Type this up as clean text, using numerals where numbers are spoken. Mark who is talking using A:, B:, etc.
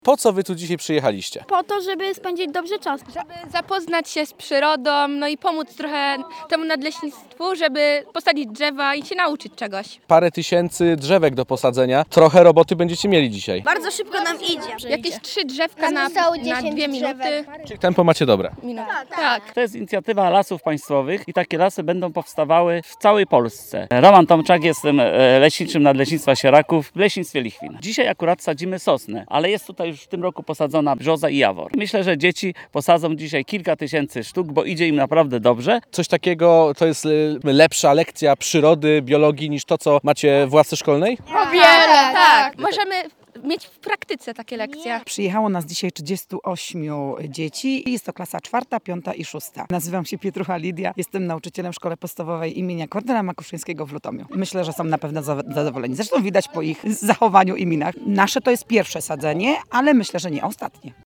A: Po co wy tu dzisiaj przyjechaliście?
B: Po to, żeby spędzić dobrze czas.
C: Żeby zapoznać się z przyrodą, no i pomóc trochę temu nadleśnictwu, żeby posadzić drzewa i się nauczyć czegoś.
A: Parę tysięcy drzewek do posadzenia. Trochę roboty będziecie mieli dzisiaj.
B: Bardzo szybko nam idzie.
C: Jakieś 3 drzewka na 2 minuty.
A: Czyli tempo macie dobre.
C: Tak.
D: To jest inicjatywa Lasów Państwowych i takie lasy będą powstawały w całej Polsce. Roman Tomczak, jestem leśniczym Nadleśnictwa Sieraków w Leśnictwie Lichwin. Dzisiaj akurat sadzimy sosnę, ale jest tutaj już w tym roku posadzona brzoza i jawor. Myślę, że dzieci posadzą dzisiaj kilka tysięcy sztuk, bo idzie im naprawdę dobrze.
A: Coś takiego to jest lepsza lekcja przyrody, biologii niż to, co macie w ławce szkolnej?
C: O wiele, tak. Możemy mieć w praktyce takie lekcje.
E: Przyjechało nas dzisiaj 38 dzieci. Jest to klasa 4., 5. i 6. Nazywam się Pietrucha Lidia. Jestem nauczycielem w Szkole Podstawowej imienia Kornela Makuszyńskiego w Lutomiu. Myślę, że są na pewno zadowoleni. Zresztą widać po ich zachowaniu i minach. Nasze to jest pierwsze sadzenie, ale myślę, że nie ostatnie.